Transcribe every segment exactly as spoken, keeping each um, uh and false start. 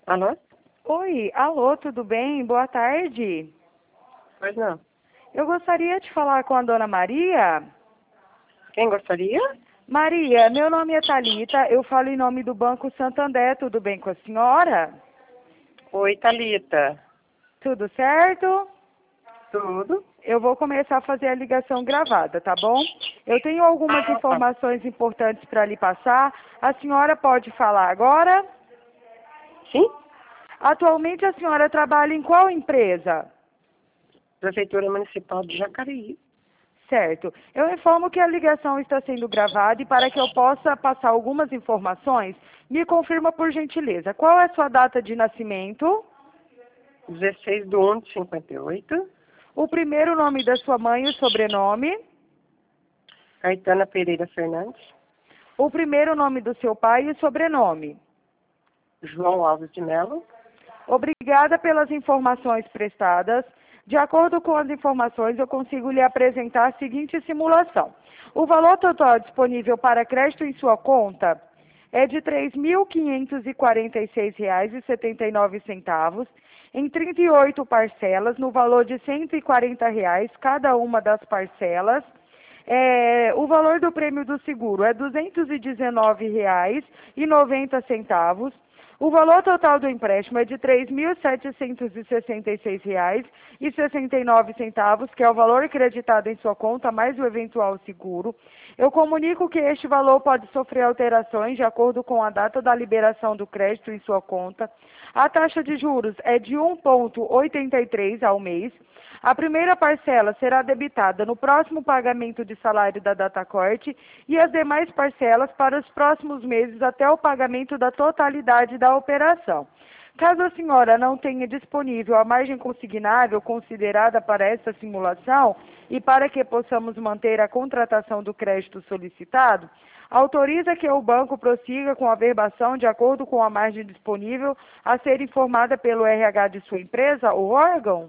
Alô? Oi, alô, tudo bem? Boa tarde. Pois não. Eu gostaria de falar com a dona Maria. Quem gostaria? Maria, meu nome é Thalita, eu falo em nome do Banco Santander, tudo bem com a senhora? Oi, Thalita. Tudo certo? Tudo? Eu vou começar a fazer a ligação gravada, tá bom? Eu tenho algumas Ah, tá. informações importantes para lhe passar. A senhora pode falar agora? Sim? Atualmente a senhora trabalha em qual empresa? Prefeitura Municipal de Jacareí. Certo. Eu informo que a ligação está sendo gravada e para que eu possa passar algumas informações, me confirma por gentileza. Qual é a sua data de nascimento? dezesseis de um de cinquenta e oito. O primeiro nome da sua mãe e o sobrenome? Caetana Pereira Fernandes. O primeiro nome do seu pai e o sobrenome? João Alves de Mello. Obrigada pelas informações prestadas. De acordo com as informações, eu consigo lhe apresentar a seguinte simulação. O valor total disponível para crédito em sua conta é de três mil quinhentos e quarenta e seis reais e setenta e nove centavos, em trinta e oito parcelas, no valor de cento e quarenta reais cada uma das parcelas. É, o valor do prêmio do seguro é duzentos e dezenove reais e noventa centavos. O valor total do empréstimo é de três mil setecentos e sessenta e seis reais e sessenta e nove centavos, que é o valor acreditado em sua conta mais o eventual seguro. Eu comunico que este valor pode sofrer alterações de acordo com a data da liberação do crédito em sua conta. A taxa de juros é de um vírgula oitenta e três ao mês. A primeira parcela será debitada no próximo pagamento de salário da datacorte e as demais parcelas para os próximos meses até o pagamento da totalidade da operação. Caso a senhora não tenha disponível a margem consignável considerada para essa simulação e para que possamos manter a contratação do crédito solicitado, autoriza que o banco prossiga com a verbação de acordo com a margem disponível a ser informada pelo R H de sua empresa ou órgão?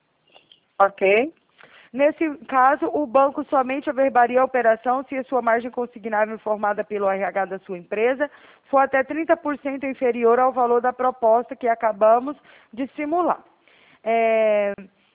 Ok. Nesse caso, o banco somente averbaria a operação se a sua margem consignável informada pelo R H da sua empresa for até trinta por cento inferior ao valor da proposta que acabamos de simular. É...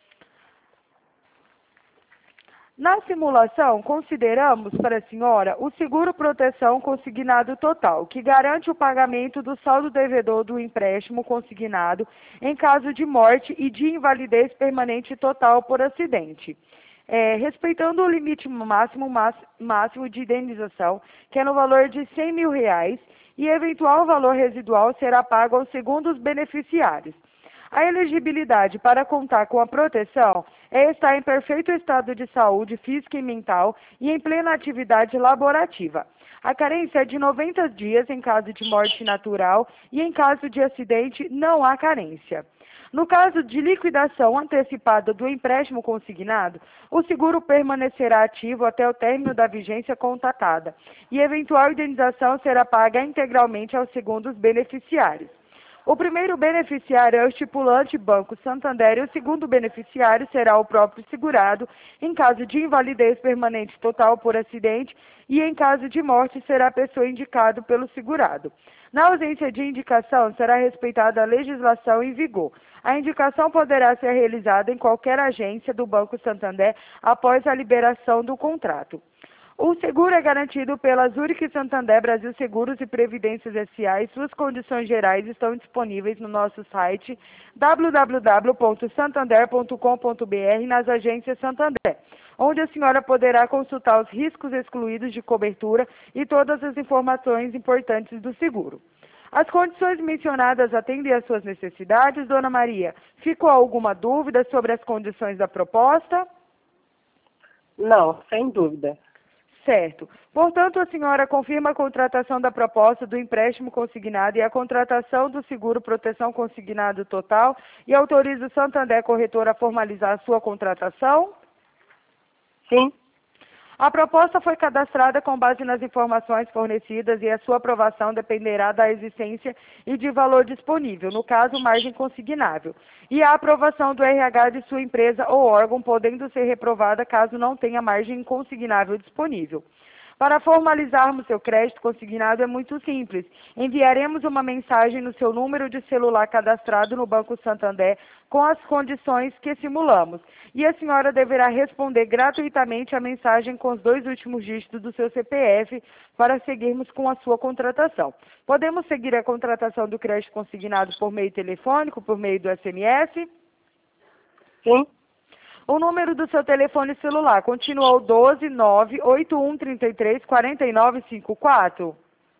Na simulação, consideramos para a senhora o seguro proteção consignado total, que garante o pagamento do saldo devedor do empréstimo consignado em caso de morte e de invalidez permanente total por acidente. É, respeitando o limite máximo, máximo de indenização, que é no valor de cem mil reais, e eventual valor residual será pago aos segundos beneficiários. A elegibilidade para contar com a proteção é estar em perfeito estado de saúde física e mental e em plena atividade laborativa. A carência é de noventa dias em caso de morte natural e em caso de acidente não há carência. No caso de liquidação antecipada do empréstimo consignado, o seguro permanecerá ativo até o término da vigência contratada e eventual indenização será paga integralmente aos segundos beneficiários. O primeiro beneficiário é o estipulante Banco Santander e o segundo beneficiário será o próprio segurado em caso de invalidez permanente total por acidente e em caso de morte será a pessoa indicada pelo segurado. Na ausência de indicação, será respeitada a legislação em vigor. A indicação poderá ser realizada em qualquer agência do Banco Santander após a liberação do contrato. O seguro é garantido pela Zurich Santander Brasil Seguros e Previdências S A e suas condições gerais estão disponíveis no nosso site w w w ponto santander ponto com ponto b r nas agências Santander, onde a senhora poderá consultar os riscos excluídos de cobertura e todas as informações importantes do seguro. As condições mencionadas atendem às suas necessidades, dona Maria? Ficou alguma dúvida sobre as condições da proposta? Não, sem dúvida. Certo. Portanto, a senhora confirma a contratação da proposta do empréstimo consignado e a contratação do seguro proteção consignado total e autoriza o Santander Corretor a formalizar a sua contratação? Sim. A proposta foi cadastrada com base nas informações fornecidas e a sua aprovação dependerá da existência e de valor disponível, no caso, margem consignável, e a aprovação do R H de sua empresa ou órgão, podendo ser reprovada caso não tenha margem consignável disponível. Para formalizarmos seu crédito consignado é muito simples. Enviaremos uma mensagem no seu número de celular cadastrado no Banco Santander com as condições que simulamos. E a senhora deverá responder gratuitamente a mensagem com os dois últimos dígitos do seu C P F para seguirmos com a sua contratação. Podemos seguir a contratação do crédito consignado por meio telefônico, por meio do S M S? Sim, O número do seu telefone celular continuou doze nove oito um três três quatro nove cinco quatro?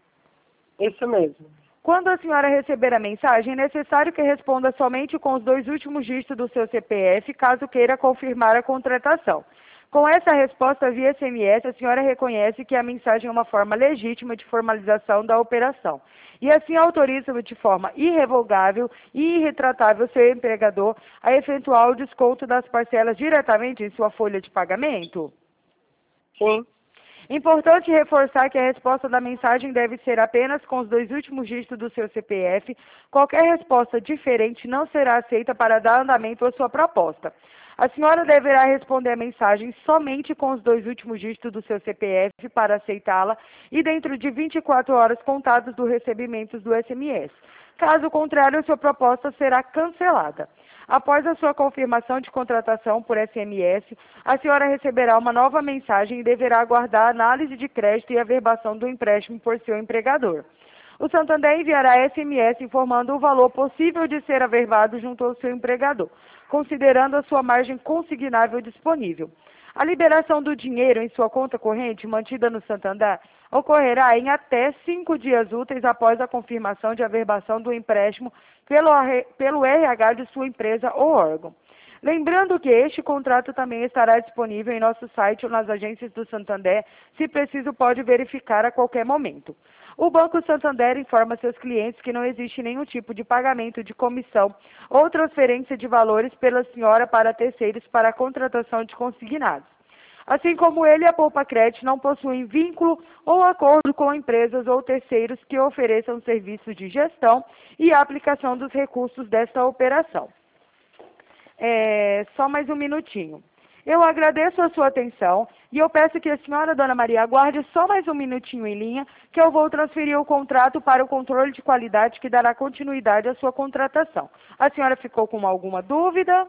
isso mesmo. Quando a senhora receber a mensagem, é necessário que responda somente com os dois últimos dígitos do seu C P F, caso queira confirmar a contratação. Com essa resposta via S M S, a senhora reconhece que a mensagem é uma forma legítima de formalização da operação. E assim autoriza de forma irrevogável e irretratável seu empregador a eventual desconto das parcelas diretamente em sua folha de pagamento? Sim, Importante reforçar que a resposta da mensagem deve ser apenas com os dois últimos dígitos do seu C P F. Qualquer resposta diferente não será aceita para dar andamento à sua proposta. A senhora deverá responder a mensagem somente com os dois últimos dígitos do seu C P F para aceitá-la e dentro de vinte e quatro horas contadas do recebimento do S M S. Caso contrário, a sua proposta será cancelada. Após a sua confirmação de contratação por S M S, a senhora receberá uma nova mensagem e deverá aguardar a análise de crédito e averbação do empréstimo por seu empregador. O Santander enviará S M S informando o valor possível de ser averbado junto ao seu empregador, considerando a sua margem consignável disponível. A liberação do dinheiro em sua conta corrente mantida no Santander ocorrerá em até cinco dias úteis após a confirmação de averbação do empréstimo pelo, pelo R H de sua empresa ou órgão. Lembrando que este contrato também estará disponível em nosso site ou nas agências do Santander, se preciso pode verificar a qualquer momento. O Banco Santander informa seus clientes que não existe nenhum tipo de pagamento de comissão ou transferência de valores pela senhora para terceiros para a contratação de consignados. Assim como ele, a Poupa Crédito não possuem vínculo ou acordo com empresas ou terceiros que ofereçam serviços de gestão e aplicação dos recursos desta operação. É, só mais um minutinho. Eu agradeço a sua atenção e eu peço que a senhora, Dona Maria, aguarde só mais um minutinho em linha, que eu vou transferir o contrato para o controle de qualidade que dará continuidade à sua contratação. A senhora ficou com alguma dúvida?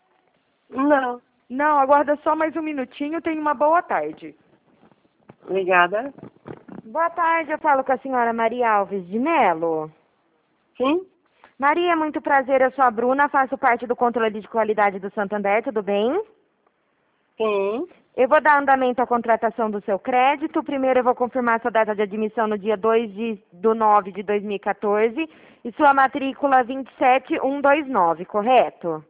não. Não, aguarda só mais um minutinho, tenha uma boa tarde. Obrigada. Boa tarde, eu falo com a senhora Maria Alves de Melo. Sim, Maria, muito prazer, eu sou a Bruna, faço parte do controle de qualidade do Santander, tudo bem? sim, Eu vou dar andamento à contratação do seu crédito. Primeiro eu vou confirmar sua data de admissão no dia dois de nove de dois mil e quatorze e sua matrícula vinte e sete mil cento e vinte e nove, correto?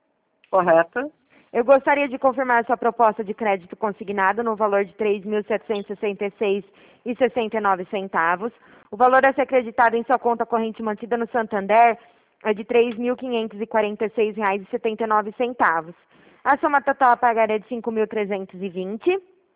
correto. Eu gostaria de confirmar sua proposta de crédito consignado no valor de três mil setecentos e sessenta e seis reais e sessenta e nove centavos. O valor a ser acreditado em sua conta corrente mantida no Santander é de três mil quinhentos e quarenta e seis reais e setenta e nove centavos. A soma total a pagar é de cinco mil trezentos e vinte.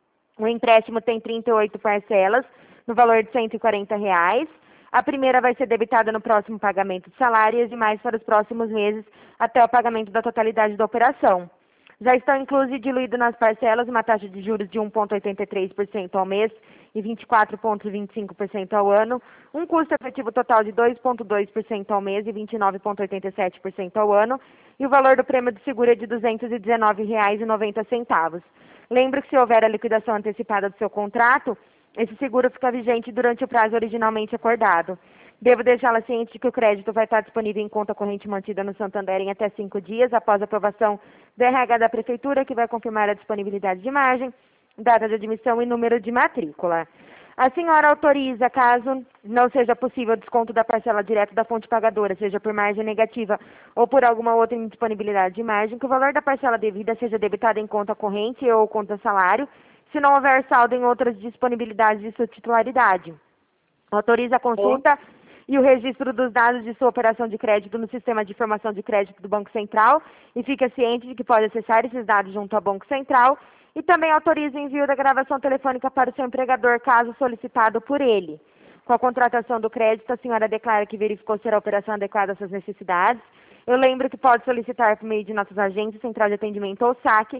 O empréstimo tem trinta e oito parcelas, no valor de cento e quarenta reais. A primeira vai ser debitada no próximo pagamento de salários e mais para os próximos meses, até o pagamento da totalidade da operação. Já estão inclusos e diluídos nas parcelas uma taxa de juros de um vírgula oitenta e três por cento ao mês e vinte e quatro vírgula vinte e cinco por cento ao ano, um custo efetivo total de dois vírgula dois por cento ao mês e vinte e nove vírgula oitenta e sete por cento ao ano, e o valor do prêmio de seguro é de duzentos e dezenove reais e noventa centavos. Lembre que se houver a liquidação antecipada do seu contrato, esse seguro fica vigente durante o prazo originalmente acordado. Devo deixá-la ciente de que o crédito vai estar disponível em conta corrente mantida no Santander em até cinco dias após a aprovação do R H da Prefeitura, que vai confirmar a disponibilidade de margem, data de admissão e número de matrícula. A senhora autoriza, caso não seja possível o desconto da parcela direta da fonte pagadora, seja por margem negativa ou por alguma outra indisponibilidade de margem, que o valor da parcela devida seja debitado em conta corrente ou conta salário, se não houver saldo em outras disponibilidades de sua titularidade. Autoriza a consulta Sim. e o registro dos dados de sua operação de crédito no Sistema de Informação de Crédito do Banco Central e fica ciente de que pode acessar esses dados junto ao Banco Central e também autoriza o envio da gravação telefônica para o seu empregador, caso solicitado por ele. Com a contratação do crédito, a senhora declara que verificou ser a operação adequada às suas necessidades. Eu lembro que pode solicitar por meio de nossas agências, central de atendimento ou saque,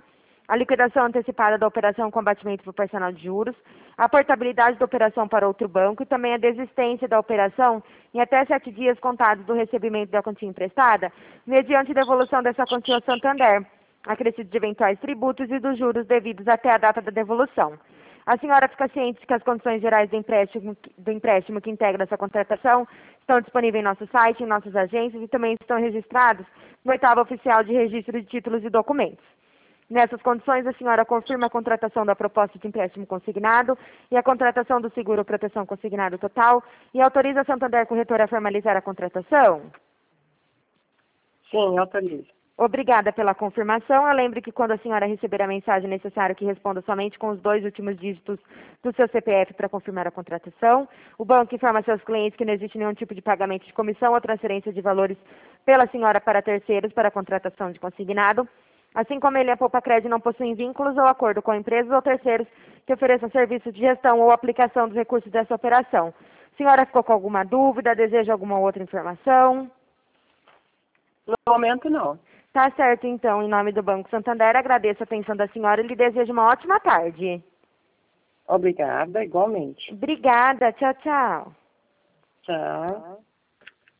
a liquidação antecipada da operação com abatimento por parcela de juros, a portabilidade da operação para outro banco e também a desistência da operação em até sete dias contados do recebimento da quantia emprestada, mediante devolução dessa quantia ao Santander, acrescido de eventuais tributos e dos juros devidos até a data da devolução. A senhora fica ciente de que as condições gerais do empréstimo, do empréstimo que integra essa contratação estão disponíveis em nosso site, em nossas agências e também estão registrados no oitavo oficial de registro de títulos e documentos. Nessas condições, a senhora confirma a contratação da proposta de empréstimo consignado e a contratação do seguro proteção consignado total e autoriza a Santander Corretora a formalizar a contratação? Sim, autorizo. Obrigada pela confirmação. Eu lembro que quando a senhora receber a mensagem, é necessário que responda somente com os dois últimos dígitos do seu C P F para confirmar a contratação. O banco informa a seus clientes que não existe nenhum tipo de pagamento de comissão ou transferência de valores pela senhora para terceiros para a contratação de consignado. Assim como ele e a Poupa Crédito não possuem vínculos ou acordo com empresas ou terceiros que ofereçam serviços de gestão ou aplicação dos recursos dessa operação. A senhora ficou com alguma dúvida? Deseja alguma outra informação? No momento, não. Tá certo, então. Em nome do Banco Santander, agradeço a atenção da senhora e lhe desejo uma ótima tarde. Obrigada, igualmente. Obrigada. Tchau, tchau. Tchau.